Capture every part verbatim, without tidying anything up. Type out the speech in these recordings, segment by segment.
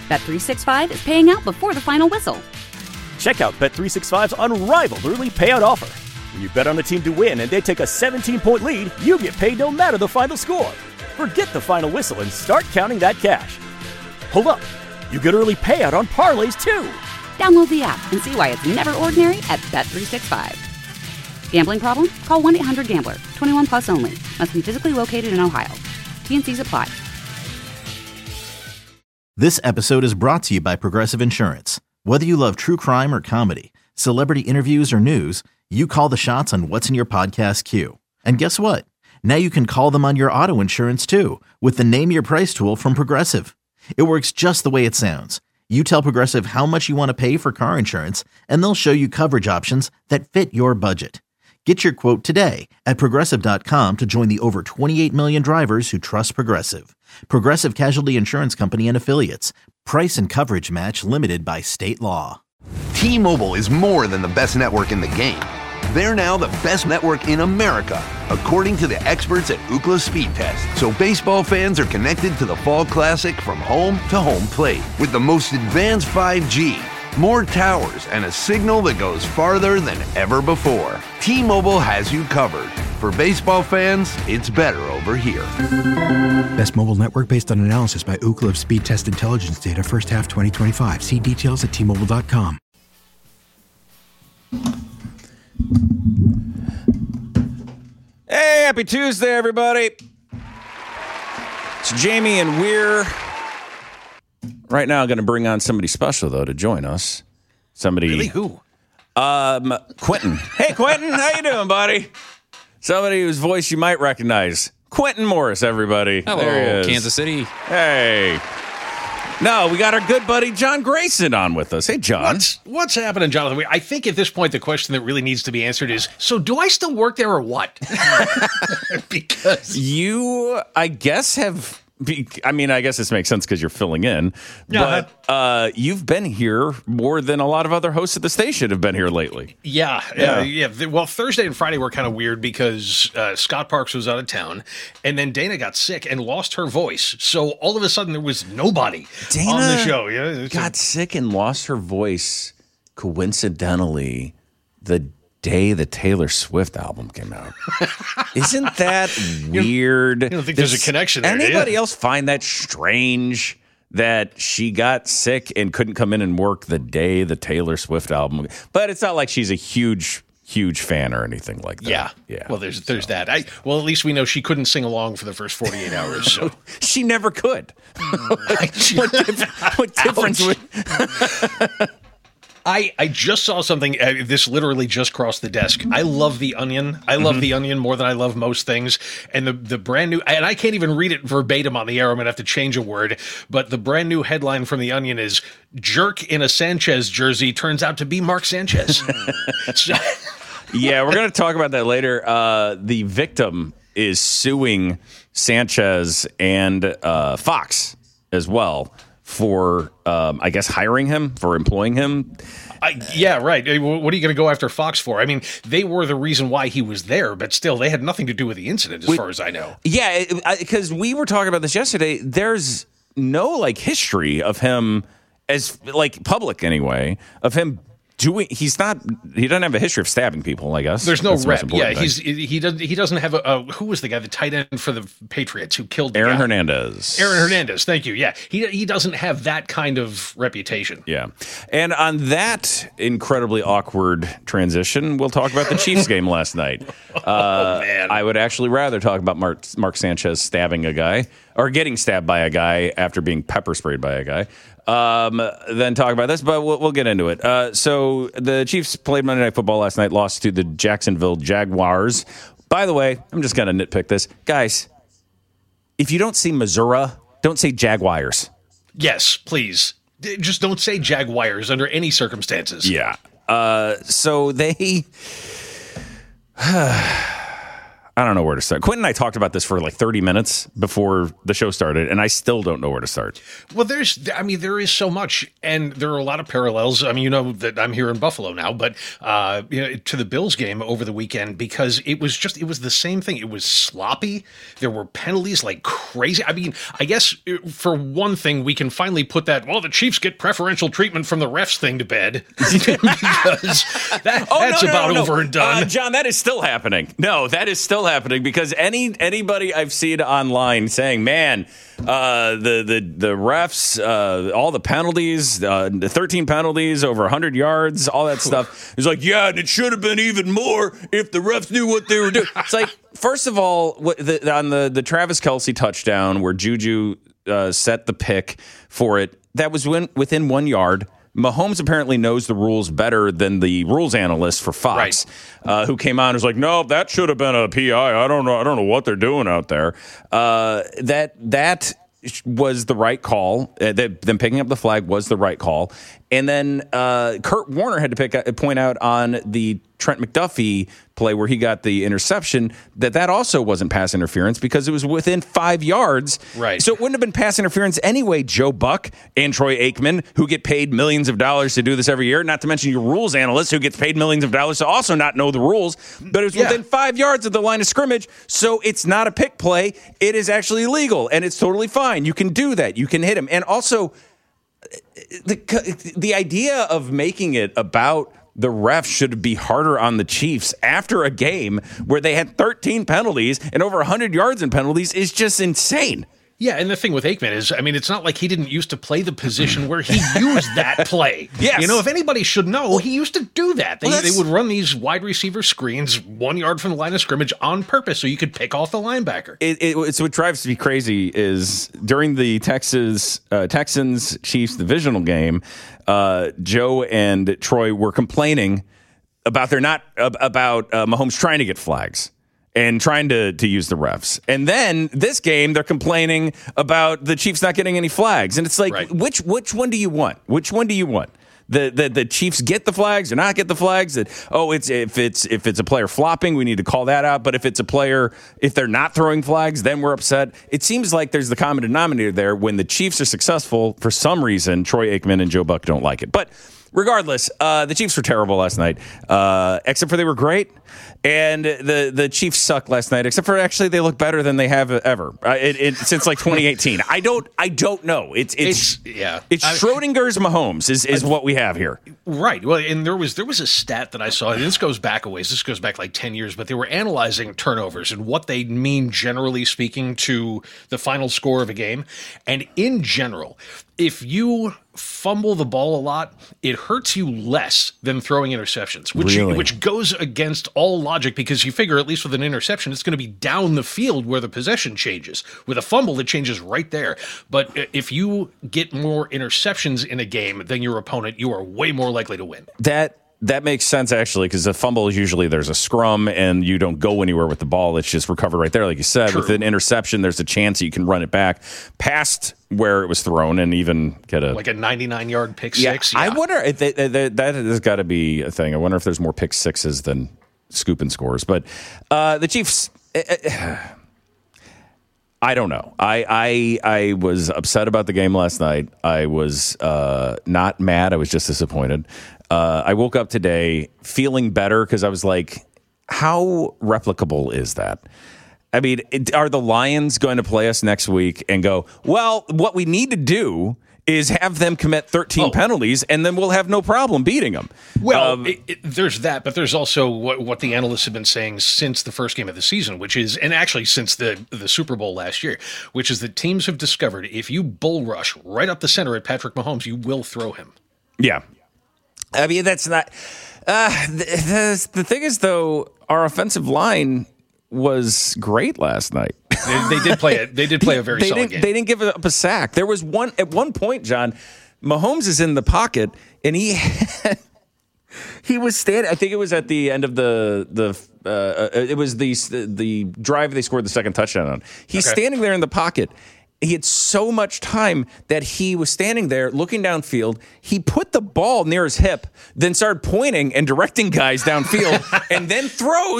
Bet three sixty-five is paying out before the final whistle. Check out Bet three sixty-five's unrivaled early payout offer. When you bet on a team to win and they take a seventeen-point lead, you get paid no matter the final score. Forget the final whistle and start counting that cash. Hold up. You get early payout on parlays, too. Download the app and see why it's never ordinary at Bet three sixty-five. Gambling problem? Call one eight hundred gambler. twenty-one plus only. Must be physically located in Ohio. T N Cs apply. This episode is brought to you by Progressive Insurance. Whether you love true crime or comedy, celebrity interviews or news, you call the shots on what's in your podcast queue. And guess what? Now you can call them on your auto insurance too with the Name Your Price tool from Progressive. It works just the way it sounds. You tell Progressive how much you want to pay for car insurance, and they'll show you coverage options that fit your budget. Get your quote today at Progressive dot com to join the over twenty-eight million drivers who trust Progressive. Progressive Casualty Insurance Company and Affiliates. Price and coverage match limited by state law. T-Mobile is more than the best network in the game. They're now the best network in America, according to the experts at Ookla Speed Test. So baseball fans are connected to the Fall Classic from home to home plate with the most advanced five G, more towers, and a signal that goes farther than ever before. T-Mobile has you covered. For baseball fans, it's better over here. Best mobile network based on analysis by Ookla of Speed Test Intelligence data first half twenty twenty-five. See details at T Mobile dot com. Hey, happy Tuesday, everybody. It's Jamie and Weir. Right now, I'm going to bring on somebody special, though, to join us. Somebody. Really? Who? Um, Quentin. Hey, Quentin. How you doing, buddy? Somebody whose voice you might recognize. Quentin Morris, everybody. Hello, there he is. Kansas City. Hey. No, we got our good buddy John Grayson on with us. Hey, John. What's, what's happening, Jonathan? I think at this point, the question that really needs to be answered is, so do I still work there or what? Because you, I guess, have... I mean, I guess this makes sense because you're filling in, yeah. but uh, you've been here more than a lot of other hosts at the station have been here lately. Yeah, yeah. Uh, yeah. Well, Thursday and Friday were kind of weird because uh, Scott Parks was out of town, and then Dana got sick and lost her voice. So all of a sudden, there was nobody Dana on the show. Yeah, got a- sick and lost her voice coincidentally the day the Taylor Swift album came out. Isn't that weird? I don't think there's, there's a connection there. Anybody yeah. else find that strange that she got sick and couldn't come in and work the day the Taylor Swift album? But it's not like she's a huge, huge fan or anything like that. Yeah. Yeah. Well, there's there's so. that. I, well, at least we know she couldn't sing along for the first forty-eight hours. So she never could. what, dif- what difference would... I, I just saw something. Uh, this literally just crossed the desk. I love The Onion. I love mm-hmm. The Onion more than I love most things. And the the brand new, and I can't even read it verbatim on the air. I'm going to have to change a word. But the brand new headline from The Onion is, "Jerk in a Sanchez jersey turns out to be Mark Sanchez." so, yeah, we're going to talk about that later. Uh, the victim is suing Sanchez and uh, Fox as well for, um, I guess, hiring him, for employing him. I, yeah, right. What are you going to go after Fox for? I mean, they were the reason why he was there, but still, they had nothing to do with the incident, as we, far as I know. Yeah, because we were talking about this yesterday. There's no, like, history of him as, like, public anyway, of him doing. He's not. He doesn't have a history of stabbing people, I guess. There's no That's rep. Yeah, thing. he's he doesn't he doesn't have a, a who was the guy, the tight end for the Patriots who killed Aaron guy? Hernandez. Aaron Hernandez. Thank you. Yeah, he he doesn't have that kind of reputation. Yeah, and on that incredibly awkward transition, we'll talk about the Chiefs game last night. oh uh, man, I would actually rather talk about Mark, Mark Sanchez stabbing a guy or getting stabbed by a guy after being pepper sprayed by a guy. Um, then talk about this, but we'll, we'll get into it. Uh, so the Chiefs played Monday Night Football last night, lost to the Jacksonville Jaguars. By the way, I'm just going to nitpick this. Guys, if you don't see Missouri, don't say Jaguars. Yes, please. Just don't say Jaguars under any circumstances. Yeah. Uh, so they... I don't know where to start. Quentin and I talked about this for like thirty minutes before the show started, and I still don't know where to start. Well, there's, I mean, there is so much, and there are a lot of parallels. I mean, you know that I'm here in Buffalo now, but uh, you know, to the Bills game over the weekend, because it was just, it was the same thing. It was sloppy. There were penalties like crazy. I mean, I guess for one thing, we can finally put that, well, the Chiefs get preferential treatment from the refs thing to bed, because that, oh, that's no, no, about no, no. over and done. Uh, John, that is still happening. No, that is still happening, because any anybody I've seen online saying, man, uh, the, the, the refs, uh, all the penalties, uh, the thirteen penalties, over one hundred yards, all that stuff. It's like, yeah, and it should have been even more if the refs knew what they were doing. It's like, first of all, what, the, on the, the Travis Kelce touchdown where Juju uh, set the pick for it, that was when, within one yard. Mahomes apparently knows the rules better than the rules analyst for Fox, right. uh, who came on and was like, "No, that should have been a P I. I don't know. I don't know what they're doing out there." Uh, that that was the right call. Uh, that, them picking up the flag was the right call. And then uh, Kurt Warner had to pick point out on the Trent McDuffie play where he got the interception that that also wasn't pass interference because it was within five yards. Right. So it wouldn't have been pass interference anyway, Joe Buck and Troy Aikman, who get paid millions of dollars to do this every year, not to mention your rules analyst who gets paid millions of dollars to also not know the rules, but it was yeah. within five yards of the line of scrimmage, so it's not a pick play. It is actually illegal, and it's totally fine. You can do that. You can hit him. And also, the the idea of making it about the refs should be harder on the Chiefs after a game where they had thirteen penalties and over one hundred yards in penalties is just insane. Yeah, and the thing with Aikman is, I mean, it's not like he didn't used to play the position where he used that play. Yes. You know, if anybody should know, he used to do that. They, Well, they would run these wide receiver screens one yard from the line of scrimmage on purpose so you could pick off the linebacker. It, it, it's what drives me crazy is during the Texas uh, Texans Chiefs divisional game, uh, Joe and Troy were complaining about they're not about uh, Mahomes trying to get flags and trying to, to use the refs. And then this game, they're complaining about the Chiefs not getting any flags. And it's like, right. which which one do you want? Which one do you want? The, the the Chiefs get the flags or not get the flags? That oh, it's if it's if it's a player flopping, we need to call that out. But if it's a player, if they're not throwing flags, then we're upset. It seems like there's the common denominator there. When the Chiefs are successful, for some reason, Troy Aikman and Joe Buck don't like it. But regardless, uh, the Chiefs were terrible last night, uh, except for they were great. And the, the Chiefs sucked last night, except for actually they look better than they have ever uh, it, it, since like twenty eighteen. I don't I don't know. It's it's, it's yeah. It's I, Schrodinger's Mahomes is, is I, what we have here. Right. Well, and there was there was a stat that I saw. And this goes back a ways. This goes back like ten years, but they were analyzing turnovers and what they mean generally speaking to the final score of a game. And in general, if you fumble the ball a lot, it hurts you less than throwing interceptions, which really? which goes against all logic because you figure at least with an interception, it's going to be down the field where the possession changes. With a fumble, it changes right there. But if you get more interceptions in a game than your opponent, you are way more likely to win. That That makes sense, actually, because a fumble is usually there's a scrum and you don't go anywhere with the ball. It's just recovered right there, like you said. True. With an interception, there's a chance that you can run it back past where it was thrown and even get a... Like a ninety-nine yard pick yeah, six. Yeah. I wonder, if they, they, that has got to be a thing. I wonder if there's more pick sixes than scooping scores. But uh, the Chiefs... Uh, I don't know. I, I I was upset about the game last night. I was uh, not mad. I was just disappointed. Uh, I woke up today feeling better because I was like, how replicable is that? I mean, it, are the Lions going to play us next week and go, well, what we need to do is have them commit thirteen oh. penalties, and then we'll have no problem beating them. Well, um, it, it, there's that, but there's also what, what the analysts have been saying since the first game of the season, which is, and actually since the, the Super Bowl last year, which is that teams have discovered if you bull rush right up the center at Patrick Mahomes, you will throw him. Yeah. I mean, that's not... Uh, the, the, the thing is, though, our offensive line was great last night. They, they did play it. They did play a very they solid didn't, game. They didn't give up a sack. There was one at one point, John. Mahomes is in the pocket, and he had, he was standing. I think it was at the end of the the. Uh, it was the the drive they scored the second touchdown on. He's Okay. standing there in the pocket. He had so much time that he was standing there looking downfield. He put the ball near his hip, then started pointing and directing guys downfield, and then throws.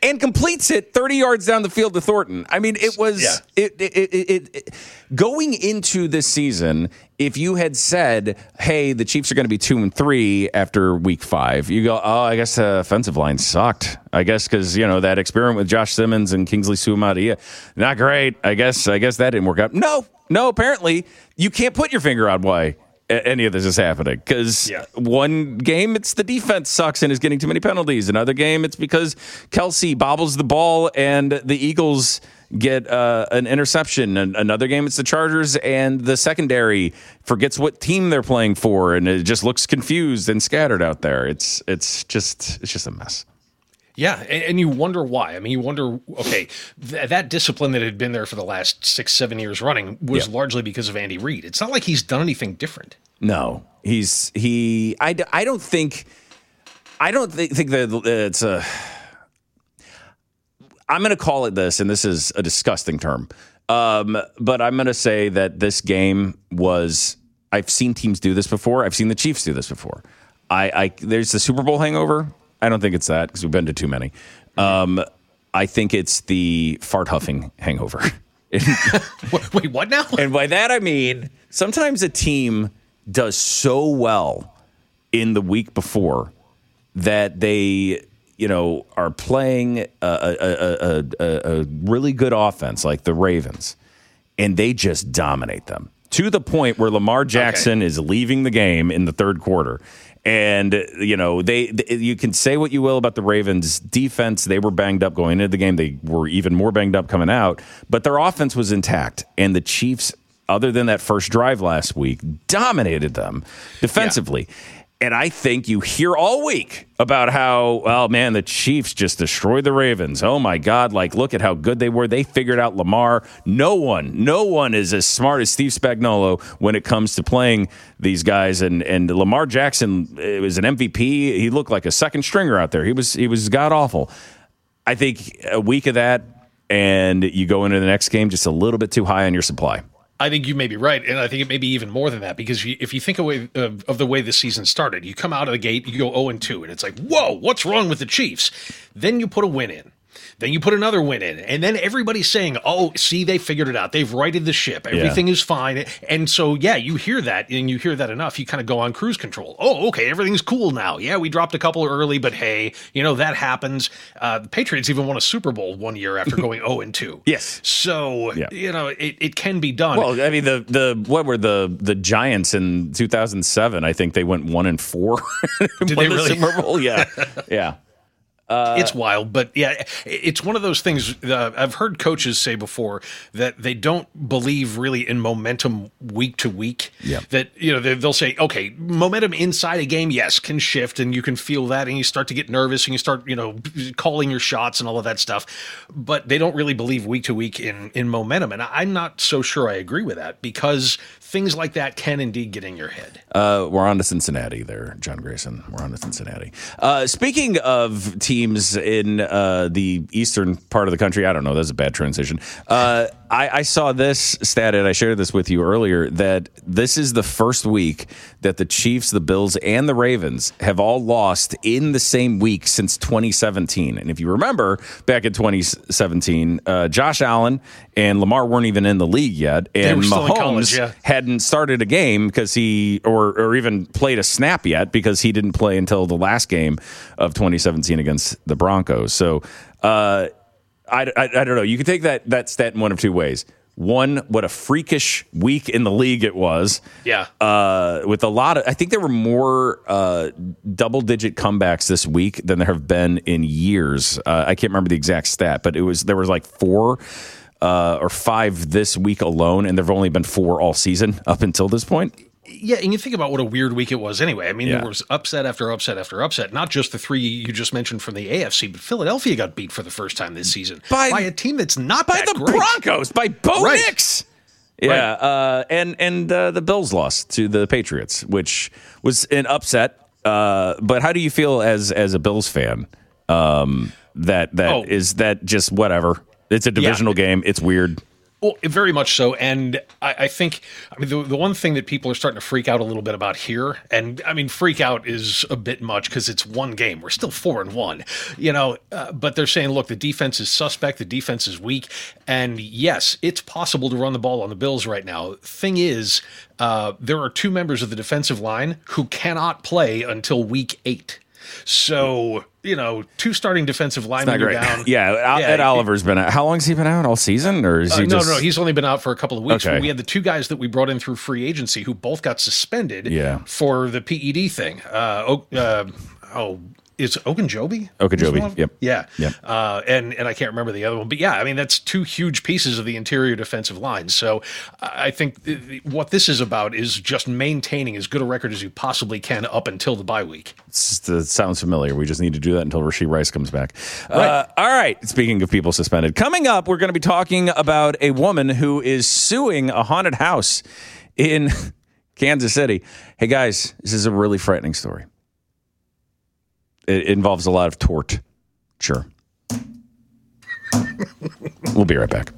and completes it thirty yards down the field to Thornton. I mean, it was Yeah. it, it, it, it, it going into this season. If you had said, "Hey, the Chiefs are going to be two and three after Week Five," you go, "Oh, I guess the offensive line sucked. I guess because you know that experiment with Josh Simmons and Kingsley Suamataia, not great. I guess I guess that didn't work out." No, no. Apparently, you can't put your finger on why any of this is happening, because Yeah. one game it's the defense sucks and is getting too many penalties. Another game it's because Kelsey bobbles the ball and the Eagles get uh, an interception. And another game it's the Chargers and the secondary forgets what team they're playing for, and it just looks confused and scattered out there. It's it's just it's just a mess. Yeah, and, and you wonder why. I mean, you wonder, okay, th- that discipline that had been there for the last six, seven years running was Yeah. largely because of Andy Reid. It's not like he's done anything different. No, he's he. I, d- I don't think. I don't think, think that it's a. I'm going to call it this, and this is a disgusting term, um, but I'm going to say that this game was. I've seen teams do this before. I've seen the Chiefs do this before. I, I there's the Super Bowl hangover. I don't think it's that because we've been to too many. Um, I think it's the fart huffing hangover. Wait, what now? And by that I mean sometimes a team does so well in the week before that they, you know, are playing a, a, a, a, a really good offense like the Ravens, and they just dominate them to the point where Lamar Jackson okay. is leaving the game in the third quarter. And, you know, they, they you can say what you will about the Ravens' defense. They were banged up going into the game. They were even more banged up coming out. But their offense was intact. And the Chiefs, other than that first drive last week, dominated them defensively. Yeah. And I think you hear all week about how, oh, man, the Chiefs just destroyed the Ravens. Oh, my God, like, look at how good they were. They figured out Lamar. No one, no one is as smart as Steve Spagnuolo when it comes to playing these guys. And and Lamar Jackson was an M V P. He looked like a second stringer out there. He was, he was god-awful. I think a week of that, and you go into the next game just a little bit too high on your supply. I think you may be right, and I think it may be even more than that, because if you think of, of, of the way the season started, you come out of the gate, you go oh and two, and it's like, whoa, what's wrong with the Chiefs? Then you put a win in. Then you put another win in, and then everybody's saying, oh, see, they figured it out. They've righted the ship. Everything yeah. is fine. And so, yeah, you hear that, and you hear that enough, you kind of go on cruise control. Oh, okay, everything's cool now. Yeah, we dropped a couple early, but hey, you know, that happens. Uh, the Patriots even won a Super Bowl one year after going oh and two. Yes. So, yeah. you know, it, it can be done. Well, I mean, the the what were the the Giants in two thousand seven? I think they went one and four. Did they really? The Super Bowl? Yeah, yeah. Uh, it's wild, but yeah, it's one of those things. Uh, I've heard coaches say before that they don't believe really in momentum week to week. Yeah. That, you know, they'll say, okay, momentum inside a game, yes, can shift, and you can feel that, and you start to get nervous, and you start, you know, calling your shots and all of that stuff. But they don't really believe week to week in in momentum, and I'm not so sure I agree with that, because things like that can indeed get in your head. Uh, we're on to Cincinnati there, John Grayson. We're on to Cincinnati. Uh, speaking of teams in uh, the eastern part of the country, I don't know, that's a bad transition. Uh, I, I saw this stat, and I shared this with you earlier, that this is the first week that the Chiefs, the Bills, and the Ravens have all lost in the same week since twenty seventeen. And if you remember, back in twenty seventeen, uh, Josh Allen and Lamar weren't even in the league yet, and Mahomes college, yeah. hadn't started a game because he, or or even played a snap yet, because he didn't play until the last game of twenty seventeen against the Broncos. So uh, I, I, I don't know. You can take that that stat in one of two ways. One, what a freakish week in the league it was. Yeah. Uh, with a lot of, I think there were more uh, double-digit comebacks this week than there have been in years. Uh, I can't remember the exact stat, but it was there was like four uh, or five this week alone, and there have only been four all season up until this point. Yeah, and you think about what a weird week it was anyway. I mean, yeah. there was upset after upset after upset. Not just the three you just mentioned from the A F C, but Philadelphia got beat for the first time this season by, by a team that's not by that the great. Broncos, by Bo right. Nix. Yeah, right. uh, and and uh, the Bills lost to the Patriots, which was an upset. Uh, but how do you feel as as a Bills fan? Um, that that oh. is that just whatever. It's a divisional yeah. game. It's weird. Well, very much so. And I, I think, I mean, the, the one thing that people are starting to freak out a little bit about here, and I mean, freak out is a bit much because it's one game. We're still four and one, you know, uh, but they're saying, look, the defense is suspect. The defense is weak. And yes, it's possible to run the ball on the Bills right now. Thing is, uh, there are two members of the defensive line who cannot play until week eight. So, you know, two starting defensive linemen are down. Yeah, yeah, Ed Oliver's been out. How long has he been out? All season? Or is he uh, no, just... no, he's only been out for a couple of weeks. Okay. We had the two guys that we brought in through free agency who both got suspended yeah. for the P E D thing. Uh, oh, uh, oh, is Ogunjobi? Ogunjobi, yep. Yeah. Yep. Uh, and, and I can't remember the other one. But yeah, I mean, that's two huge pieces of the interior defensive line. So I think th- what this is about is just maintaining as good a record as you possibly can up until the bye week. It's, it sounds familiar. We just need to do that until Rashee Rice comes back. Right. Uh, all right. Speaking of people suspended, coming up, we're going to be talking about a woman who is suing a haunted house in Kansas City. Hey, guys, this is a really frightening story. It involves a lot of tort. Sure. We'll be right back.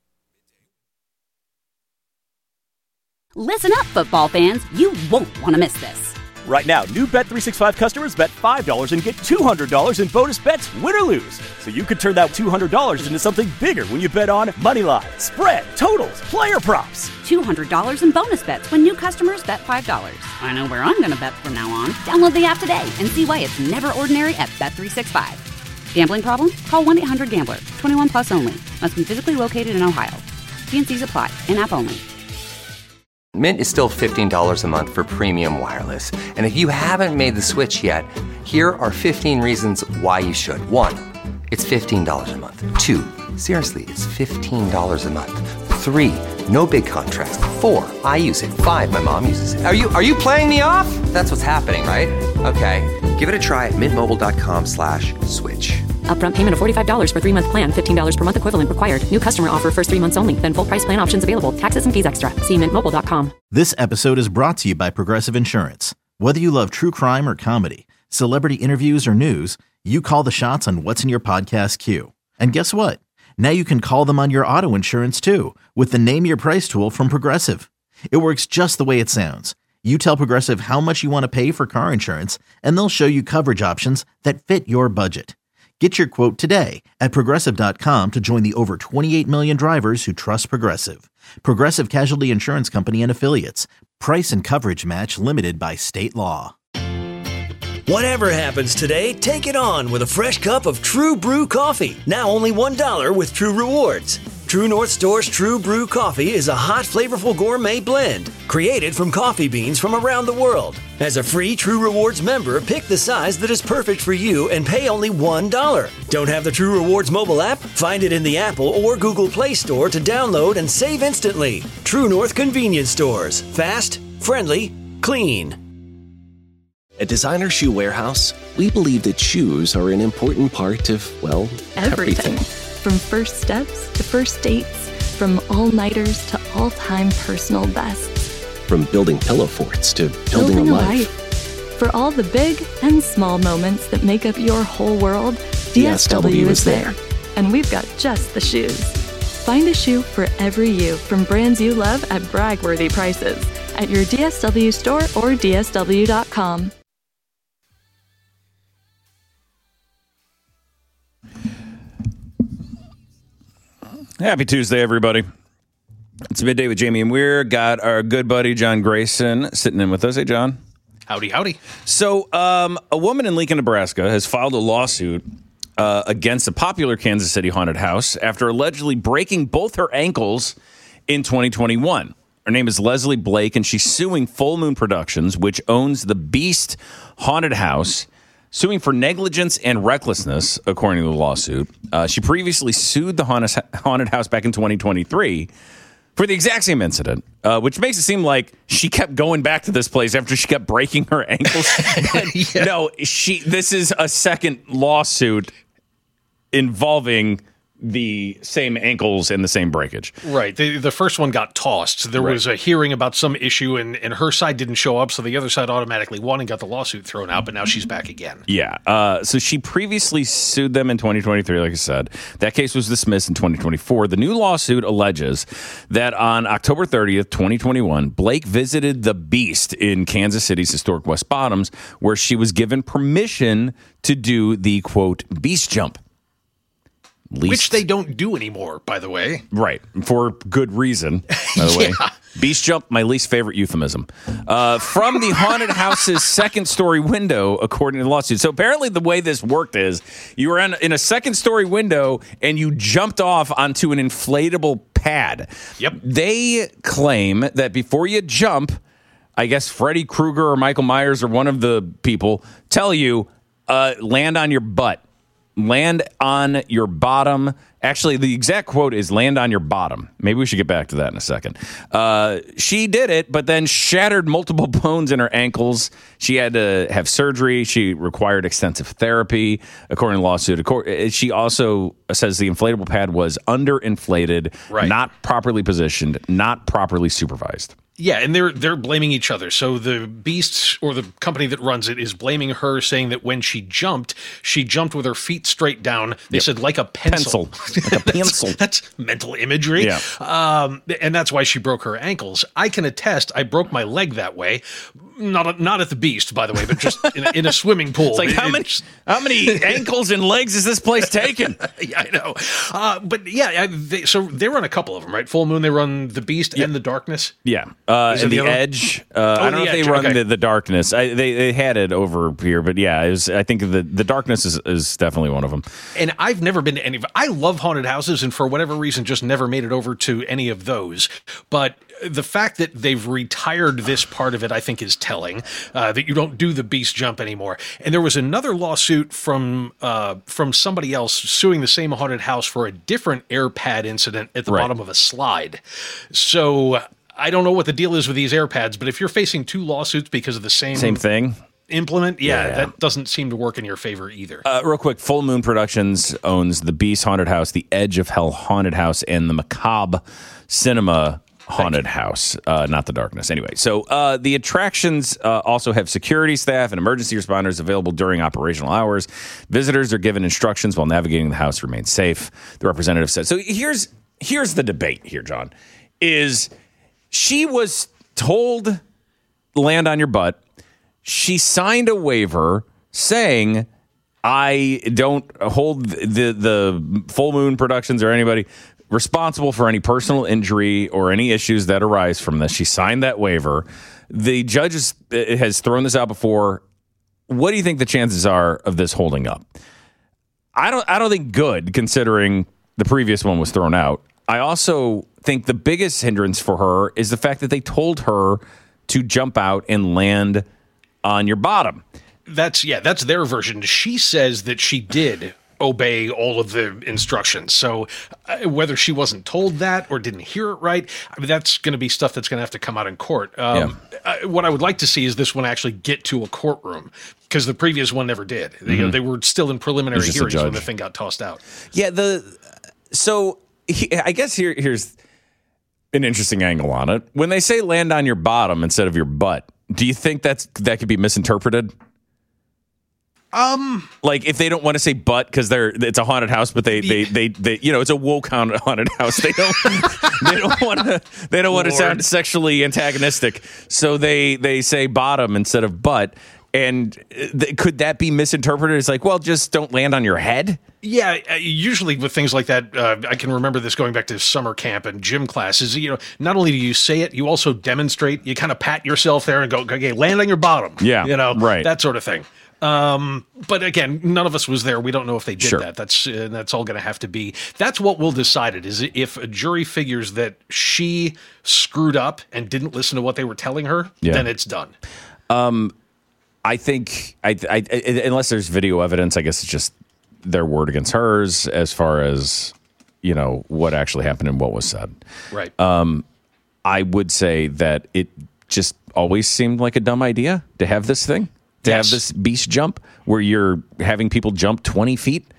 Listen up, football fans. You won't want to miss this. Right now, new Bet three sixty-five customers bet five dollars and get two hundred dollars in bonus bets, win or lose. So you could turn that two hundred dollars into something bigger when you bet on money line, spread, totals, player props. two hundred dollars in bonus bets when new customers bet five dollars. I know where I'm going to bet from now on. Download the app today and see why it's never ordinary at Bet three sixty-five. Gambling problem? Call one eight hundred gambler. twenty-one plus only. Must be physically located in Ohio. T and C's apply. In-app only. Mint is still fifteen dollars a month for premium wireless. And if you haven't made the switch yet, here are fifteen reasons why you should. One, it's fifteen dollars a month. Two, seriously, it's fifteen dollars a month. Three, no big contracts. Four, I use it. Five, my mom uses it. Are you are you playing me off? That's what's happening, right? Okay, give it a try at mintmobile.com slash switch. Upfront payment of forty-five dollars for three-month plan, fifteen dollars per month equivalent required. New customer offer first three months only. Then full price plan options available. Taxes and fees extra. See mint mobile dot com. This episode is brought to you by Progressive Insurance. Whether you love true crime or comedy, celebrity interviews or news, you call the shots on what's in your podcast queue. And guess what? Now you can call them on your auto insurance too with the Name Your Price tool from Progressive. It works just the way it sounds. You tell Progressive how much you want to pay for car insurance, and they'll show you coverage options that fit your budget. Get your quote today at Progressive dot com to join the over twenty-eight million drivers who trust Progressive. Progressive Casualty Insurance Company and Affiliates. Price and coverage match limited by state law. Whatever happens today, take it on with a fresh cup of True Brew coffee. Now only one dollar with True Rewards. True North Store's True Brew coffee is a hot, flavorful gourmet blend created from coffee beans from around the world. As a free True Rewards member, pick the size that is perfect for you and pay only one dollar. Don't have the True Rewards mobile app? Find it in the Apple or Google Play Store to download and save instantly. True North Convenience Stores. Fast, friendly, clean. At Designer Shoe Warehouse, we believe that shoes are an important part of, well, everything. everything. From first steps to first dates, from all-nighters to all-time personal bests. From building pillow forts to building, building a, a life. life. For all the big and small moments that make up your whole world, D S W, D S W is there. And we've got just the shoes. Find a shoe for every you from brands you love at brag-worthy prices at your D S W store or D S W dot com. Happy Tuesday, everybody. It's Midday with Jamie and Weir. Got our good buddy John Grayson sitting in with us. Hey, John. Howdy, howdy. So um, a woman in Lincoln, Nebraska has filed a lawsuit uh, against a popular Kansas City haunted house after allegedly breaking both her ankles in twenty twenty-one. Her name is Leslie Blake, and she's suing Full Moon Productions, which owns the Beast Haunted House, suing for negligence and recklessness, according to the lawsuit. Uh, she previously sued the haunted house back in twenty twenty-three for the exact same incident, uh, which makes it seem like she kept going back to this place after she kept breaking her ankles. But yeah. No, she. This is a second lawsuit involving the same ankles and the same breakage. Right. The, the first one got tossed. There Right. was a hearing about some issue, and, and her side didn't show up, so the other side automatically won and got the lawsuit thrown out, but now she's back again. Yeah. Uh, so she previously sued them in twenty twenty-three, like I said. That case was dismissed in twenty twenty-four. The new lawsuit alleges that on October thirtieth, twenty twenty-one, Blake visited the Beast in Kansas City's historic West Bottoms, where she was given permission to do the, quote, Beast Jump. Least, Which they don't do anymore, by the way. Right. For good reason, by the way. Yeah. Beast Jump, my least favorite euphemism. Uh, from the haunted house's second story window, according to the lawsuit. So apparently the way this worked is you were in, in a second story window and you jumped off onto an inflatable pad. Yep. They claim that before you jump, I guess Freddy Krueger or Michael Myers or one of the people tell you, uh, land on your butt. Land on your bottom. Actually, the exact quote is land on your bottom. Maybe we should get back to that in a second. Uh, she did it, but then shattered multiple bones in her ankles. She had to have surgery. She required extensive therapy, according to the lawsuit. She also says the inflatable pad was underinflated, Right. not properly positioned, not properly supervised. Yeah, and they're they're blaming each other. So the Beast, or the company that runs it, is blaming her, saying that when she jumped, she jumped with her feet straight down. They Yep. said like a pencil. Pencil. Like a pencil. that's, that's mental imagery. Yeah. Um, and that's why she broke her ankles. I can attest, I broke my leg that way. Not not at the Beast, by the way, but just in a, in a swimming pool. It's like, how many, how many ankles and legs is this place taking? Yeah, I know. Uh, but yeah, they, so they run a couple of them, right? Full Moon, they run the Beast and the Darkness. Yeah. Uh, Is it and the the, other one? Edge. Uh, Oh, I don't the know if they Edge, run okay. the, the Darkness. I, they they had it over here, but yeah, it was, I think the, the Darkness is, is definitely one of them. And I've never been to any of I love haunted houses, and for whatever reason, just never made it over to any of those. But the fact that they've retired this part of it, I think, is telling, uh, that you don't do the Beast Jump anymore. And there was another lawsuit from uh, from somebody else suing the same haunted house for a different air pad incident at the Right. bottom of a slide. So I don't know what the deal is with these air pads, but if you're facing two lawsuits because of the same Same thing. implement, yeah, Yeah. that doesn't seem to work in your favor either. Uh, real quick, Full Moon Productions owns the Beast Haunted House, the Edge of Hell Haunted House, and the Macabre Cinema Haunted House, uh, not the Darkness. Anyway, so uh, the attractions uh, also have security staff and emergency responders available during operational hours. Visitors are given instructions while navigating the house to remain safe. The representative said. So here's here's the debate here, John, is she was told land on your butt. She signed a waiver saying, I don't hold the the Full Moon Productions or anybody responsible for any personal injury or any issues that arise from this. She signed that waiver. The judge is, has thrown this out before. What do you think the chances are of this holding up? I don't I don't think good, considering the previous one was thrown out. I also think the biggest hindrance for her is the fact that they told her to jump out and land on your bottom. That's yeah, that's their version. She says that she did obey all of the instructions. So uh, whether she wasn't told that or didn't hear it right, I mean, that's going to be stuff that's going to have to come out in court. Um, uh, what I would like to see is this one actually get to a courtroom, because the previous one never did. They, you know, they were still in preliminary It's just a hearings when judge. the thing got tossed out. Yeah, the so he, I guess here here's an interesting angle on it. When they say land on your bottom instead of your butt, do you think that's that could be misinterpreted? Um, like if they don't want to say butt because they're it's a haunted house, but they they, they they you know it's a woke haunted haunted house. They don't they don't want to they don't want to sound sexually antagonistic, so they they say bottom instead of butt. And th- could that be misinterpreted? It's like, well, just don't land on your head. Yeah, uh, usually with things like that, uh, I can remember this going back to summer camp and gym classes. You know, not only do you say it, you also demonstrate. You kind of pat yourself there and go, okay, land on your bottom. Yeah, you know, right. that sort of thing. Um, but again, none of us was there. We don't know if they did Sure. that. That's uh, that's all going to have to be. That's what we'll decide. It is if a jury figures that she screwed up and didn't listen to what they were telling her, Yeah. then it's done. Um, I think I, I, I unless there's video evidence, I guess it's just their word against hers as far as you know what actually happened and what was said. Right. Um, I would say that it just always seemed like a dumb idea to have this thing, to Yes. have this beast jump where you're having people jump twenty feet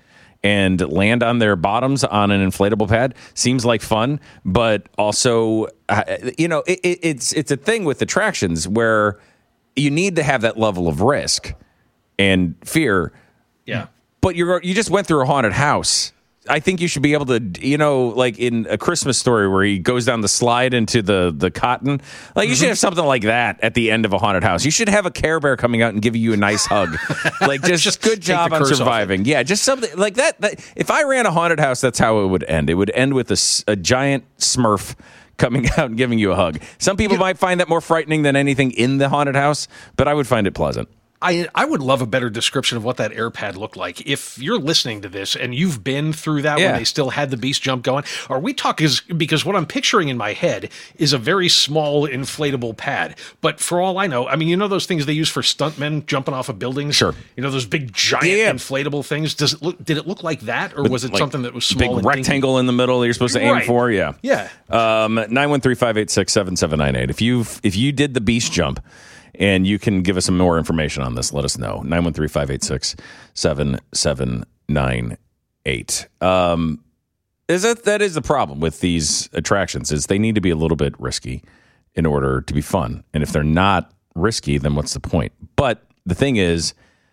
and land on their bottoms on an inflatable pad seems like fun, but also, uh, you know, it, it, it's it's a thing with attractions where you need to have that level of risk and fear. Yeah. But you're you just went through a haunted house. I think you should be able to, you know, like in A Christmas Story where he goes down the slide into the, the cotton. Like, you mm-hmm. should have something like that at the end of a haunted house. You should have a Care Bear coming out and giving you a nice hug. Like, just, just good job on surviving. Yeah, just something like that, that. If I ran a haunted house, that's how it would end. It would end with a, a giant Smurf coming out and giving you a hug. Some people yeah. might find that more frightening than anything in the haunted house, but I would find it pleasant. I I would love a better description of what that air pad looked like. If you're listening to this and you've been through that yeah. when they still had the beast jump going, are we talking, because what I'm picturing in my head is a very small inflatable pad. But for all I know, I mean, you know those things they use for stuntmen jumping off of buildings? Sure. You know, those big giant yeah. inflatable things? Does it look, did it look like that, or With was it like something that was small? Big rectangle dinky? In the middle that you're supposed to aim right. for? Yeah. Yeah. Um, nine one three, five eight six, seven seven nine eight. If you if you did the beast jump, and you can give us some more information on this, let us know. nine one three, five eight six, seven seven nine eight. Um, is that, that is the problem with these attractions, is they need to be a little bit risky in order to be fun. And if they're not risky, then what's the point? But the thing is,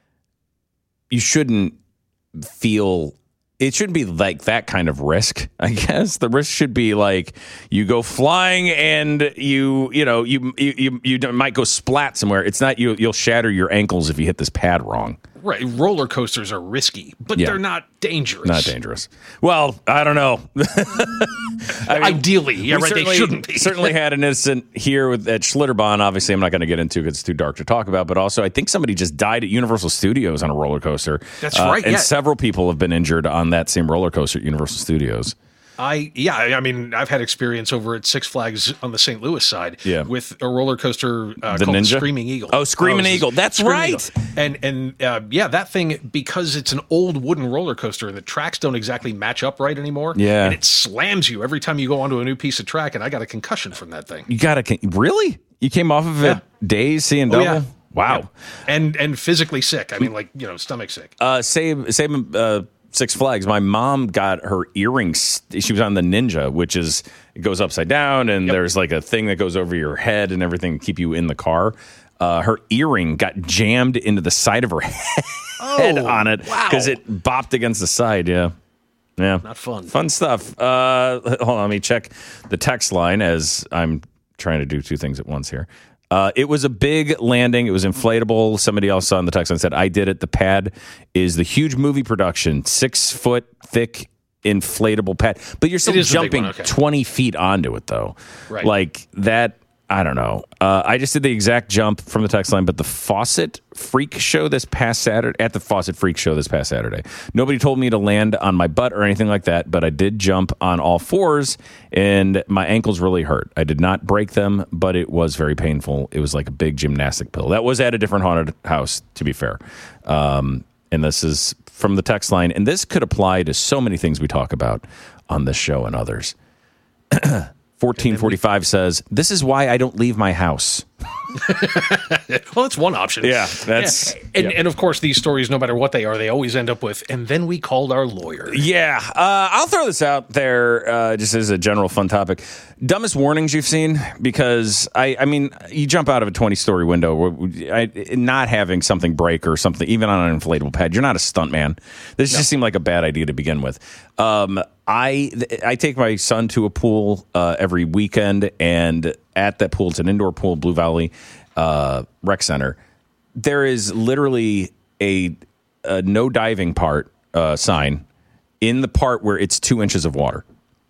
you shouldn't feel... It shouldn't be like that kind of risk, I guess. The risk should be like you go flying and you, you know, you you you, you might go splat somewhere. It's not you. You'll shatter your ankles if you hit this pad wrong. Right. Roller coasters are risky, but yeah. they're not dangerous. Not dangerous. Well, I don't know. I mean, Ideally, yeah, right. They shouldn't be. Certainly had an incident here with at Schlitterbahn. Obviously, I'm not going to get into because it's too dark to talk about. But also, I think somebody just died at Universal Studios on a roller coaster. That's uh, right. And yeah. several people have been injured on that same roller coaster at Universal Studios. I yeah, I mean, I've had experience over at Six Flags on the Saint Louis side yeah. with a roller coaster uh, the called Ninja? Screaming Eagle. Oh, Screaming oh, Eagle. That's Screaming right. Eagle. And and uh, yeah, that thing, because it's an old wooden roller coaster and the tracks don't exactly match up right anymore. Yeah. And it slams you every time you go onto a new piece of track, and I got a concussion from that thing. You got a really? You came off of it yeah. days seeing oh, double? Yeah. Wow. Yeah. And and physically sick. I mean, like, you know, stomach sick. Uh, same same. Uh, Six Flags. My mom got her earrings. She was on the Ninja, which is it goes upside down, and yep. there's like a thing that goes over your head and everything to keep you in the car. Uh, her earring got jammed into the side of her head oh, on it because wow. it bopped against the side. Yeah, yeah, not fun. Fun stuff. Uh, hold on, let me check the text line as I'm trying to do two things at once here. Uh, it was a big landing. It was inflatable. Somebody else on the text line said, I did it. The pad is the huge movie production, six foot thick inflatable pad. But you're still jumping okay. twenty feet onto it, though. Right. Like that, I don't know. Uh, I just did the exact jump from the text line, but the Fawcett Freak Show this past Saturday, at the Fawcett Freak Show this past Saturday, nobody told me to land on my butt or anything like that, but I did jump on all fours, and my ankles really hurt. I did not break them, but it was very painful. It was like a big gymnastic pill. That was at a different haunted house, to be fair. Um, and this is from the text line, and this could apply to so many things we talk about on this show and others. fourteen forty-five says, this is why I don't leave my house. Well, that's one option. Yeah, that's... Yeah. And, yeah. and, of course, these stories, no matter what they are, they always end up with, and then we called our lawyer. Yeah. Uh, I'll throw this out there uh, just as a general fun topic. Dumbest warnings you've seen? Because, I, I mean, you jump out of a twenty-story window, I, not having something break or something, even on an inflatable pad. You're not a stuntman. This no. just seemed like a bad idea to begin with. Um, I I take my son to a pool uh, every weekend, and at that pool, it's an indoor pool, Blue Valley uh, Rec Center. There is literally a, a no diving part uh, sign in the part where it's two inches of water.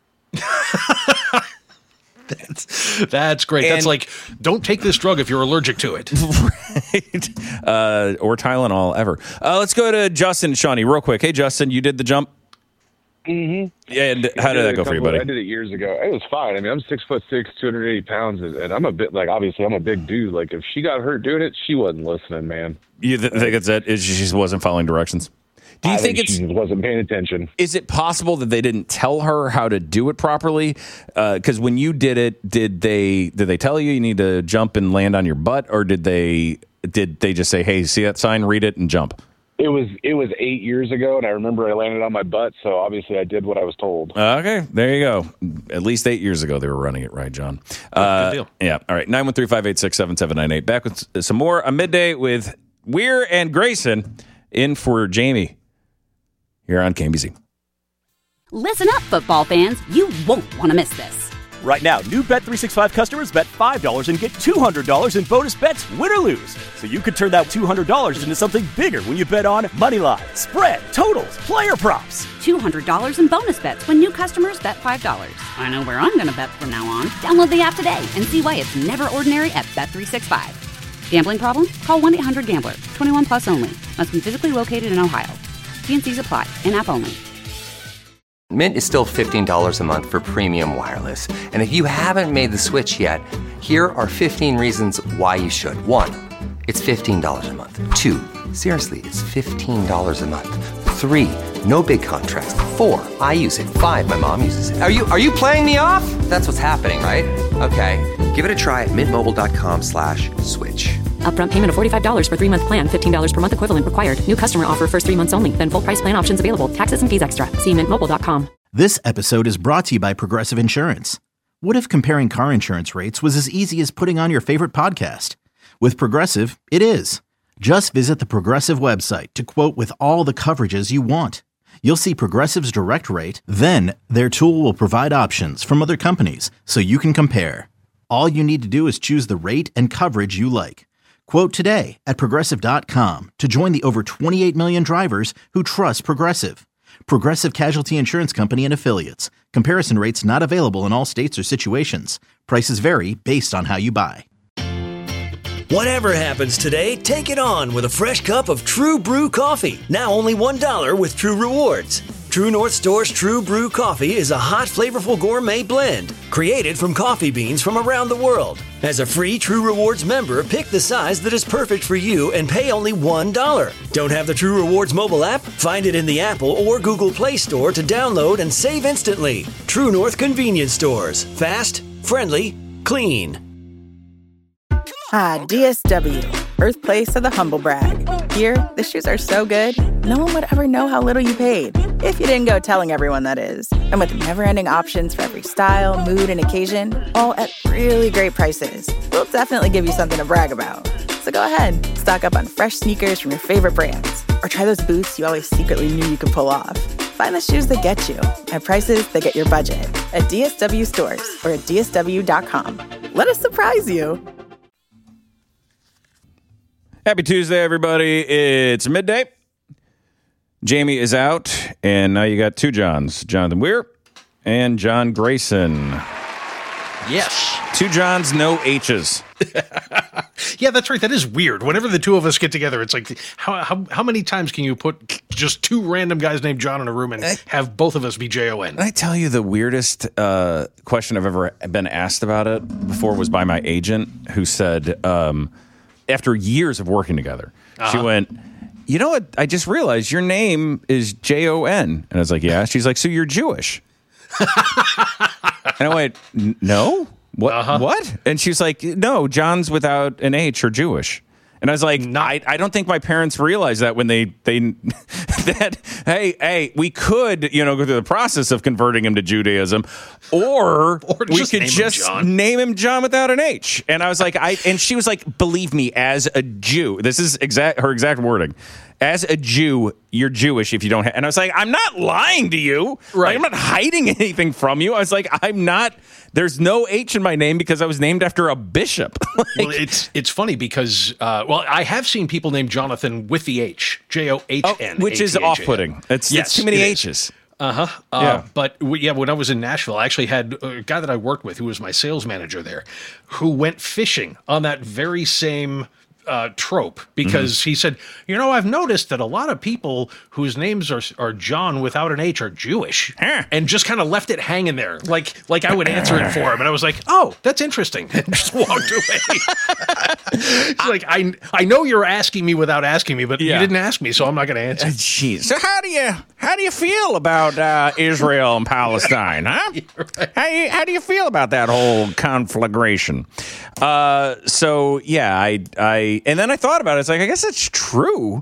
That's that's great. And, that's like, don't take this drug if you're allergic to it. Right. Uh, or Tylenol ever. Uh, let's go to Justin and Shawnee real quick. Hey, Justin, you did the jump? Mm-hmm. Yeah, and how did that go for you, buddy? I did it years ago. It was fine. I mean, I'm six foot six, two hundred eighty pounds, and I'm a bit like, obviously, I'm a big dude. Like, if she got hurt doing it, she wasn't listening, man. You th- think it's it? Is she just wasn't following directions? Do you I think, think it's she wasn't paying attention? Is it possible that they didn't tell her how to do it properly? Because uh, when you did it, did they did they tell you you need to jump and land on your butt, or did they did they just say, "Hey, see that sign? Read it and jump"? It was it was eight years ago, and I remember I landed on my butt, so obviously I did what I was told. Okay, there you go. At least eight years ago they were running it right, John. Uh, Good deal. Yeah, all right. nine one three, five eight six, seven seven nine eight. Back with some more. A Midday with Weir and Grayson in for Jamie here on K B Z. Listen up, football fans. You won't want to miss this. Right now, new Bet three sixty-five customers bet five dollars and get two hundred dollars in bonus bets, win or lose. So you could turn that two hundred dollars into something bigger when you bet on money line, spread, totals, player props. two hundred dollars in bonus bets when new customers bet five dollars. I know where I'm going to bet from now on. Download the app today and see why it's never ordinary at Bet three sixty-five. Gambling problem? Call one eight hundred gambler. twenty-one plus only. Must be physically located in Ohio. T and C's apply. In-app only. Mint is still fifteen dollars a month for premium wireless. And if you haven't made the switch yet, here are fifteen reasons why you should. One, it's fifteen dollars a month. Two, seriously, it's fifteen dollars a month. Three, no big contrast. Four, I use it. Five, my mom uses it. Are you are you playing me off? That's what's happening, right? Okay, give it a try at mintmobile.com slash switch. Upfront payment of forty-five dollars for three-month plan, fifteen dollars per month equivalent required. New customer offer first three months only. Then full price plan options available. Taxes and fees extra. See mint mobile dot com. This episode is brought to you by Progressive Insurance. What if comparing car insurance rates was as easy as putting on your favorite podcast? With Progressive, it is. Just visit the Progressive website to quote with all the coverages you want. You'll see Progressive's direct rate, then their tool will provide options from other companies so you can compare. All you need to do is choose the rate and coverage you like. Quote today at Progressive dot com to join the over twenty-eight million drivers who trust Progressive. Progressive Casualty Insurance Company and Affiliates. Comparison rates not available in all states or situations. Prices vary based on how you buy. Whatever happens today, take it on with a fresh cup of True Brew coffee. Now only one dollar with True Rewards. True North Store's True Brew coffee is a hot, flavorful gourmet blend created from coffee beans from around the world. As a free True Rewards member, pick the size that is perfect for you and pay only one dollar. Don't have the True Rewards mobile app? Find it in the Apple or Google Play Store to download and save instantly. True North Convenience Stores. Fast, friendly, clean. Ah, D S W, birthplace of the humble brag. Here, the shoes are so good, no one would ever know how little you paid. If you didn't go telling everyone, that is. And with never-ending options for every style, mood, and occasion, all at really great prices, we'll definitely give you something to brag about. So go ahead, stock up on fresh sneakers from your favorite brands, or try those boots you always secretly knew you could pull off. Find the shoes that get you at prices that get your budget at D S W stores or at D S W dot com. Let us surprise you. Happy Tuesday, everybody. It's midday. Jamie is out, and now you got two Johns, Jonathan Weir and John Grayson. Yes. Two Johns, no H's. Yeah, that's right. That is weird. Whenever the two of us get together, it's like, how how, how many times can you put just two random guys named John in a room and have both of us be J O N? Can I tell you the weirdest uh, question I've ever been asked about it before was by my agent, who said, um, after years of working together, uh-huh. she went, you know what? I just realized your name is J O N. And I was like, yeah. She's like, so you're Jewish. And I went, no. What? Uh-huh. What? And she's like, no, John's without an H or Jewish. And I was like, no, I, I don't think my parents realized that when they, they that, hey, hey, we could, you know, go through the process of converting him to Judaism, or, or we could name just him name him John without an H. And I was like, I, and she was like, believe me, as a Jew, this is exact her exact wording. As a Jew, you're Jewish if you don't have, and I was like, I'm not lying to you. Right. Like, I'm not hiding anything from you. I was like, I'm not, there's no H in my name because I was named after a bishop. Like, well, it's it's funny because, uh, well, I have seen people named Jonathan with the H, J O H N. Oh, which is off-putting. It's, yes, it's too many H's. Uh-huh. Uh, yeah. But, we, yeah, when I was in Nashville, I actually had a guy that I worked with who was my sales manager there who went fishing on that very same Uh, trope, because mm-hmm. he said, you know, I've noticed that a lot of people whose names are are John without an H are Jewish, and just kind of left it hanging there, like like I would answer it for him, and I was like, oh, that's interesting, and just walked away. It's like, I I know you're asking me without asking me, but yeah. you didn't ask me, so I'm not going to answer. Jeez. So how do you how do you feel about uh, Israel and Palestine, huh? Right. How you, how do you feel about that whole conflagration? Uh, so yeah, I I. And then I thought about it. It's like, I guess it's true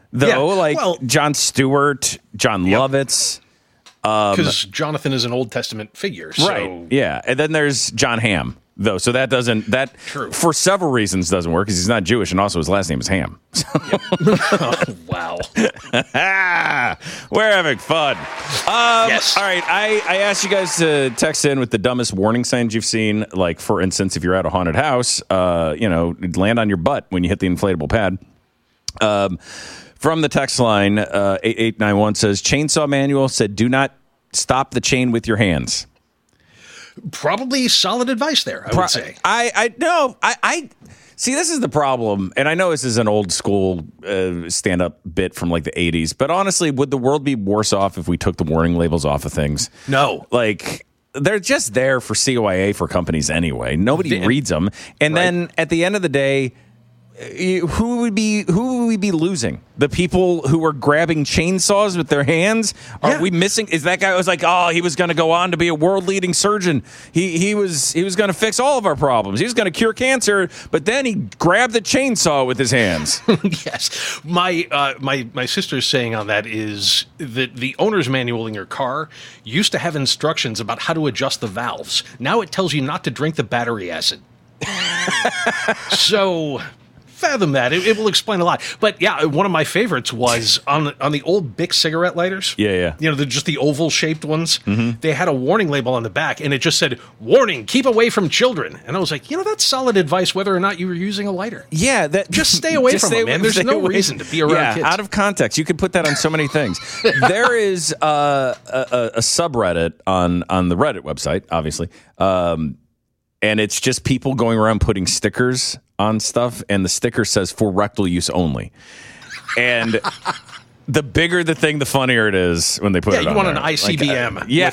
though. Yeah, like well- Jon Stewart, John Lovitz. Um, Because Jonathan is an Old Testament figure. So. Right. Yeah. And then there's John Hamm, though. So that doesn't, that True. for several reasons doesn't work because he's not Jewish and also his last name is Ham. So. Oh, wow. We're having fun. Um, Yes. All right. I, I asked you guys to text in with the dumbest warning signs you've seen. Like, for instance, if you're at a haunted house, uh, you know, land on your butt when you hit the inflatable pad. Um, From the text line, uh, eight eight nine one says, Chainsaw Manual said, do not stop the chain with your hands. Probably solid advice there, I Pro- would say. I, I no, I, I see. This is the problem, and I know this is an old school uh, stand-up bit from like the eighties. But honestly, would the world be worse off if we took the warning labels off of things? No, like they're just there for C Y A for companies anyway. Nobody The- reads them, and Right. then at the end of the day. Who would be who would we be losing? The people who were grabbing chainsaws with their hands? Are Yeah. we missing? Is that guy was like, oh, he was going to go on to be a world leading surgeon. He he was he was going to fix all of our problems. He was going to cure cancer, but then he grabbed the chainsaw with his hands. Yes, my uh, my my sister's saying on that is that the owner's manual in your car used to have instructions about how to adjust the valves. Now it tells you not to drink the battery acid. So. Fathom that. It, it will explain a lot. But yeah, one of my favorites was on on the old Bic cigarette lighters. Yeah, yeah. You know, the, just the oval shaped ones. Mm-hmm. They had a warning label on the back, and it just said, "Warning: keep away from children." And I was like, you know, that's solid advice, whether or not you were using a lighter. Yeah, that just stay away just from stay them, man. away- There's stay no away reason from- to be around yeah, kids. out of context. You could put that on so many things. There is uh, a, a, a subreddit on on the Reddit website, obviously, um, and it's just people going around putting stickers on stuff, and the sticker says for rectal use only. And the bigger the thing, the funnier it is when they put yeah, it you on want there. an I C B M Like, uh, yeah. with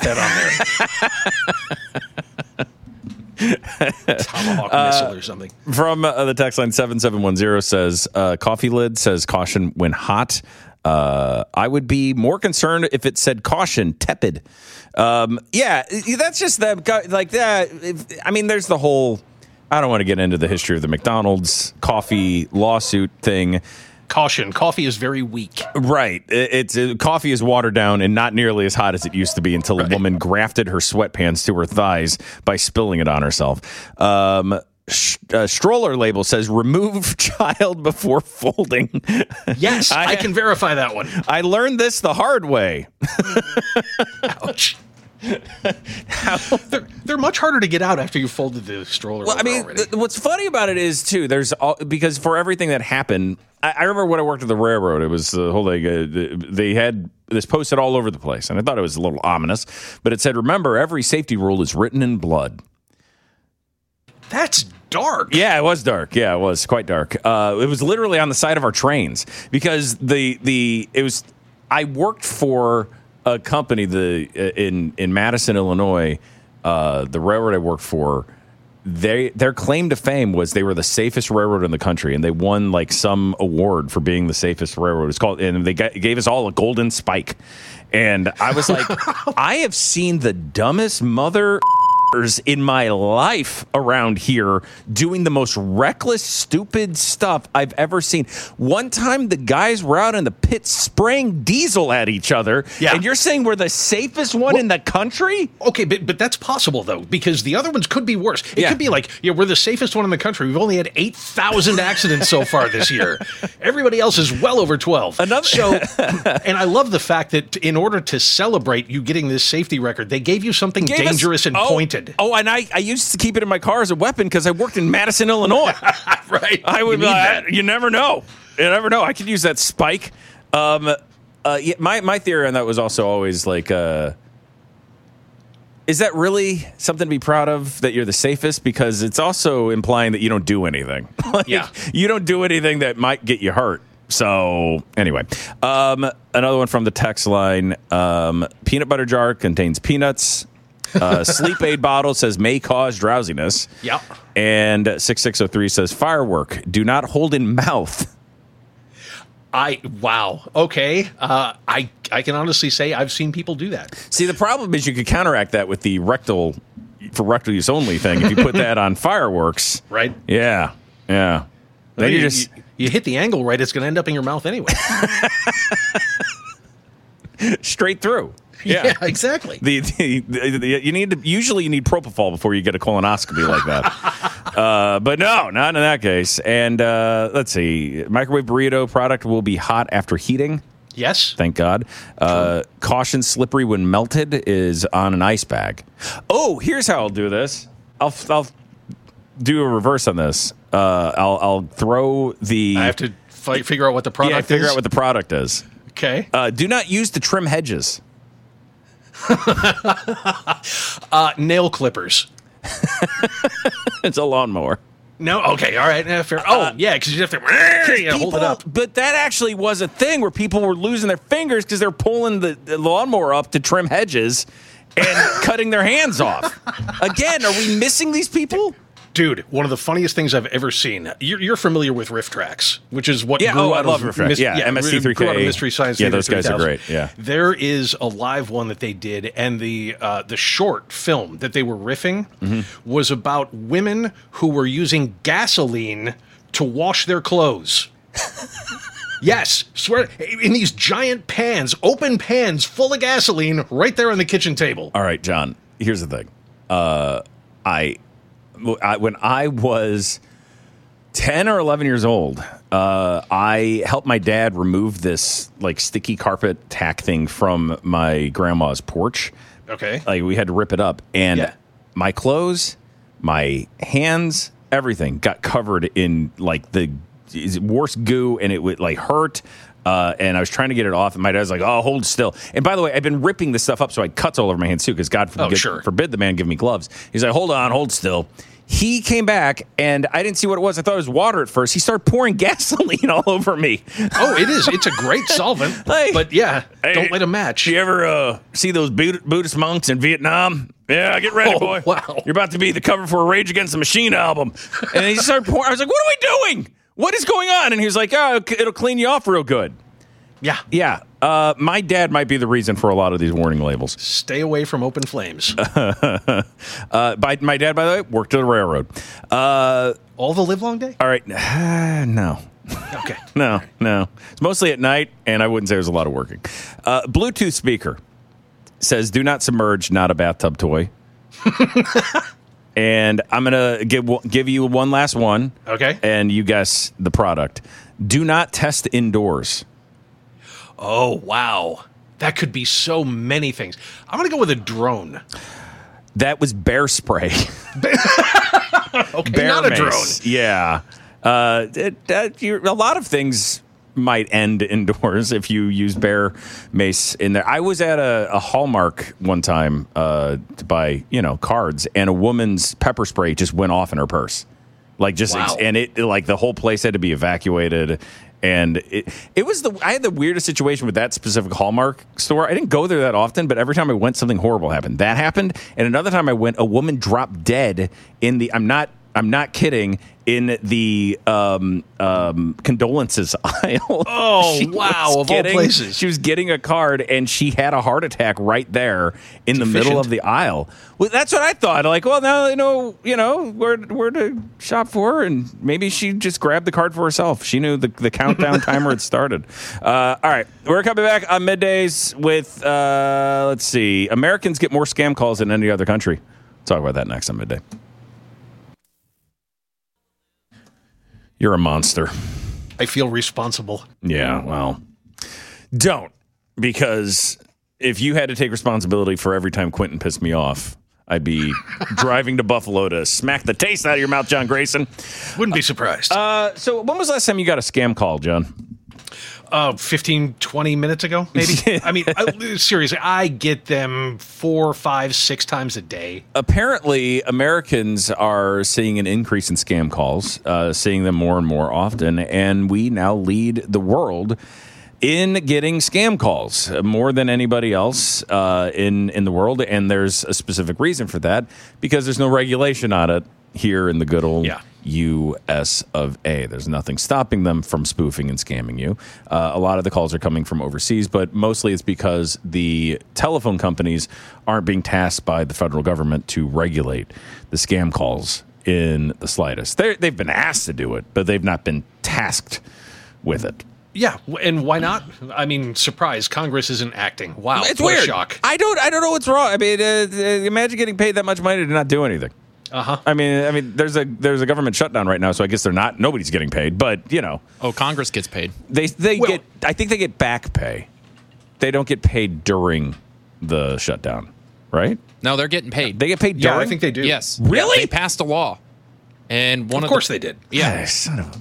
that on there. Tomahawk missile or something. From uh, the text line seven seven one zero says, uh, coffee lid says caution when hot. Uh, I would be more concerned if it said caution, tepid. Um, yeah, that's just that. Like that. If, I mean, there's the whole. I don't want to get into the history of the McDonald's coffee lawsuit thing. Caution, coffee is very weak. Right. It- It's uh, coffee is watered down and not nearly as hot as it used to be until Right. a woman grafted her sweatpants to her thighs by spilling it on herself. Um, sh- uh, stroller label says remove child before folding. Yes, I, I- can verify that one. I learned this the hard way. Ouch. they're, they're much harder to get out after you folded the stroller. Well, I over mean, already. th- what's funny about it is too. There's all, because for everything that happened, I, I remember when I worked at the railroad. It was the whole thing. Uh, they had this posted all over the place, and I thought it was a little ominous. But it said, "Remember, every safety rule is written in blood." That's dark. Yeah, it was dark. Yeah, it was quite dark. Uh, it was literally on the side of our trains because the the it was. I worked for a company the in in Madison, Illinois. Uh, the railroad I worked for, they their claim to fame was they were the safest railroad in the country, and they won like some award for being the safest railroad. It's called, and they got, gave us all a golden spike. And I was like, I have seen the dumbest mother in my life around here doing the most reckless, stupid stuff I've ever seen. One time, the guys were out in the pit spraying diesel at each other, Yeah. and you're saying we're the safest one Well- in the country? Okay, but but that's possible though, because the other ones could be worse. It Yeah. could be like, yeah, we're the safest one in the country. We've only had eight thousand accidents so far this year. Everybody else is well over twelve. Another- So, and I love the fact that in order to celebrate you getting this safety record, they gave you something Gave us- dangerous and oh, pointed. Oh, and I, I used to keep it in my car as a weapon because I worked in Madison, Illinois. Right. I would. You need Uh, that. you never know. You never know. I could use that spike. Um, uh, yeah, my my theory on that was also always like, uh, is that really something to be proud of? That you're the safest, because it's also implying that you don't do anything. Like, Yeah. you don't do anything that might get you hurt. So anyway, um, another one from the text line: um, peanut butter jar contains peanuts. Uh, sleep aid bottle says may cause drowsiness. Yep. And six six zero three says firework do not hold in mouth. I wow. Okay. Uh, I I can honestly say I've seen people do that. See, the problem is you could counteract that with the rectal for rectal use only thing. If you put that on fireworks, Right. Yeah, yeah. Then You- you just You hit the angle right, it's going to end up in your mouth anyway. Straight through. Yeah, yeah exactly. The, the, the, the you need to, usually you need propofol before you get a colonoscopy like that. uh, but no, not in that case. And uh, let's see, microwave burrito product will be hot after heating. Yes. Thank God. Uh, caution slippery when melted is on an ice bag. Oh, here's how I'll do this. I'll I'll do a reverse on this. Uh, I'll I'll throw the. I have to fi- figure out what the product yeah, figure is. out what the product is. Okay. Uh, do not use to trim hedges. uh, nail clippers. It's a lawnmower. No, okay, all right. Yeah, fair. Oh, yeah, because you have to you know, hold it up. But that actually was a thing where people were losing their fingers because they're pulling the, the lawnmower up to trim hedges and cutting their hands off. Again, are we missing these people? Dude, one of the funniest things I've ever seen. You're, you're familiar with Riff Tracks, which is what yeah, grew oh, out I love of Riff Tracks. Yeah, yeah, M S T three K. Grew out of Mystery Science yeah, Theater those guys three thousand. are great. Yeah, there is a live one that they did, and the uh, the short film that they were riffing mm-hmm. was about women who were using gasoline to wash their clothes. Yes, swear, in these giant pans, open pans full of gasoline, right there on the kitchen table. All right, John. Here's the thing. Uh, I, I when I was ten or eleven years old, uh, I helped my dad remove this like sticky carpet tack thing from my grandma's porch. Okay. Like we had to rip it up. And yeah. my clothes, my hands, everything got covered in like the worst goo, and it would like hurt. Uh, and I was trying to get it off, and my dad's like, oh, hold still. And by the way, I've been ripping this stuff up, so I had cuts all over my hands, too, because God forbid, oh, sure. forbid the man give me gloves. He's like, hold on, hold still. He came back, and I didn't see what it was. I thought it was water at first. He started pouring gasoline all over me. Oh, it is. It's a great solvent. Like, but, yeah, hey, don't let them match. You ever uh, see those Buddhist monks in Vietnam? Yeah, get ready, oh, boy. Wow. You're about to be the cover for a Rage Against the Machine album. And he started pouring. I was like, what are we doing? What is going on? And he was like, oh, it'll clean you off real good. Yeah. Yeah. Uh, my dad might be the reason for a lot of these warning labels. Stay away from open flames. uh, by, my dad, by the way, worked at a railroad. Uh, All the live long day? All right. Uh, no. Okay. No, right. no. It's mostly at night, and I wouldn't say there's a lot of working. Uh, Bluetooth speaker says, do not submerge, not a bathtub toy. And I'm going to give give you one last one. Okay. And you guess the product. Do not test indoors. Oh, wow. That could be so many things. I'm going to go with a drone. That was bear spray. Okay, bear not a mace. drone. Yeah. Uh, it, uh, you're, a lot of things might end indoors if you use bear mace in there. I was at a, a Hallmark one time uh, to buy, you know, cards, and a woman's pepper spray just went off in her purse. Like just, wow. and it like the whole place had to be evacuated. And it it was the I had the weirdest situation with that specific Hallmark store. I didn't go there that often, but every time I went, something horrible happened. That happened, and another time I went, a woman dropped dead in the. I'm not. I'm not kidding. In the um, um, condolences aisle. Oh, wow. Of getting, all places. She was getting a card, and she had a heart attack right there in it's the efficient. middle of the aisle. Well, that's what I thought. Like, well, now I know, you know, where, where to shop for her, and maybe she just grabbed the card for herself. She knew the, the countdown timer had started. Uh, all right. We're coming back on Middays with, uh, let's see, Americans get more scam calls than any other country. We'll talk about that next on Midday. You're a monster. I feel responsible. Yeah, well, don't. Because if you had to take responsibility for every time Quentin pissed me off, I'd be driving to Buffalo to smack the taste out of your mouth, John Grayson. Wouldn't be surprised. Uh, so when was the last time you got a scam call, John? Uh, fifteen, twenty minutes ago, maybe. I mean, I, seriously, I get them four, five, six times a day. Apparently, Americans are seeing an increase in scam calls, uh, seeing them more and more often, and we now lead the world in getting scam calls more than anybody else uh, in, in the world, and there's a specific reason for that, because there's no regulation on it here in the good old yeah. U S of A. There's nothing stopping them from spoofing and scamming you. Uh, a lot of the calls are coming from overseas, but mostly it's because the telephone companies aren't being tasked by the federal government to regulate the scam calls in the slightest. They're, they've been asked to do it, but they've not been tasked tasked with it. Yeah, and why not? I mean, surprise, Congress isn't acting. Wow, It's what weird. a shock. I don't. I don't know what's wrong. I mean, uh, uh, imagine getting paid that much money to not do anything. Uh huh. I mean, I mean, there's a there's a government shutdown right now, so I guess they're not. Nobody's getting paid, but you know. Oh, Congress gets paid. They they Well- get. I think they get back pay. They don't get paid during the shutdown, right? No, they're getting paid. They get paid Yeah, during. I think they do. Yes. Really? They passed a law. And one Of of, course the, they did. Yeah. Ah, son of a.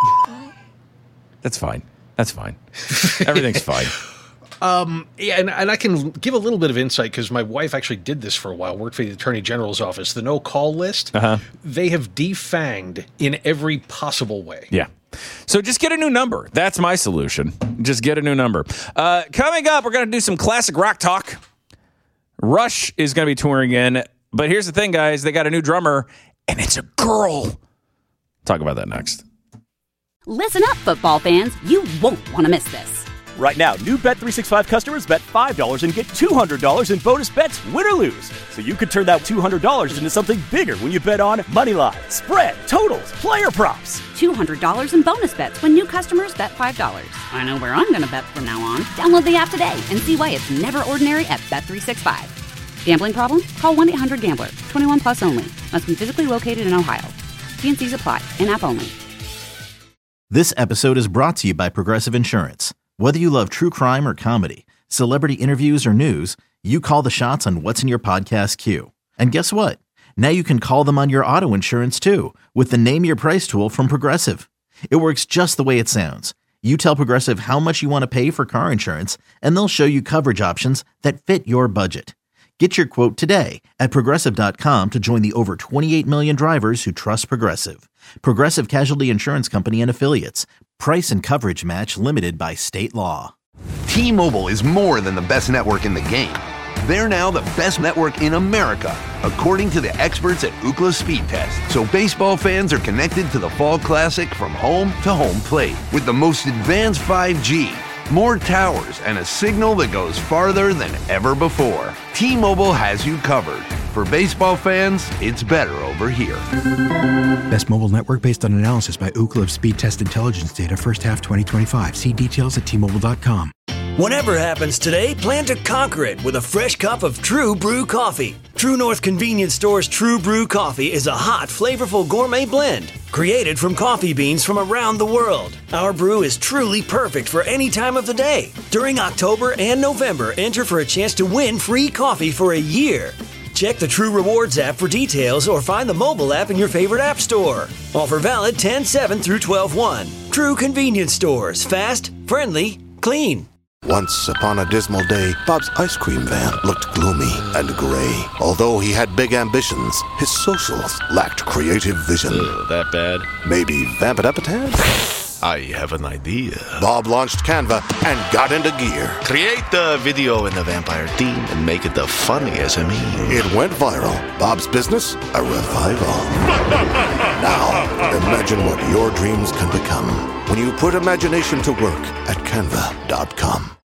That's fine. That's fine. Everything's fine. Um, yeah, and, and I can give a little bit of insight because my wife actually did this for a while, worked for the Attorney General's office. The no-call list, Uh-huh. they have defanged in every possible way. Yeah. So just get a new number. That's my solution. Just get a new number. Uh, coming up, we're going to do some classic rock talk. Rush is going to be touring in. But here's the thing, guys. They got a new drummer, and it's a girl. Talk about that next. Listen up, football fans. You won't want to miss this. Right now, new Bet three sixty-five customers bet five dollars and get two hundred dollars in bonus bets, win or lose. So you could turn that two hundred dollars into something bigger when you bet on moneyline, spread, totals, player props. two hundred dollars in bonus bets when new customers bet five dollars. I know where I'm going to bet from now on. Download the app today and see why it's never ordinary at Bet three sixty-five. Gambling problem? Call one eight hundred gambler. twenty-one plus only. Must be physically located in Ohio. T and C's apply. In-app only. This episode is brought to you by Progressive Insurance. Whether you love true crime or comedy, celebrity interviews or news, you call the shots on what's in your podcast queue. And guess what? Now you can call them on your auto insurance too with the Name Your Price tool from Progressive. It works just the way it sounds. You tell Progressive how much you want to pay for car insurance, and they'll show you coverage options that fit your budget. Get your quote today at Progressive dot com to join the over twenty-eight million drivers who trust Progressive. Progressive Casualty Insurance Company and Affiliates. Price and coverage match limited by state law. T-Mobile is more than the best network in the game. They're now the best network in America, according to the experts at Ookla Speed Test. So baseball fans are connected to the Fall Classic from home to home plate with the most advanced five G, more towers, and a signal that goes farther than ever before. T-Mobile has you covered. For baseball fans, it's better over here. Best mobile network based on analysis by Ookla of Speed Test Intelligence data first half twenty twenty-five. See details at T Mobile dot com. Whatever happens today, plan to conquer it with a fresh cup of True Brew coffee. True North Convenience Store's True Brew coffee is a hot, flavorful gourmet blend created from coffee beans from around the world. Our brew is truly perfect for any time of the day. During October and November, enter for a chance to win free coffee for a year. Check the True Rewards app for details or find the mobile app in your favorite app store. Offer valid ten seven through twelve one. True Convenience Stores. Fast, friendly, clean. Once upon a dismal day, Bob's ice cream van looked gloomy and gray. Although he had big ambitions, his socials lacked creative vision. Ugh, that bad? Maybe vamp it up a tad? I have an idea. Bob launched Canva and got into gear. Create the video in the vampire theme and make it the funniest of me. It went viral. Bob's business, a revival. Now, imagine what your dreams can become when you put imagination to work at canva dot com.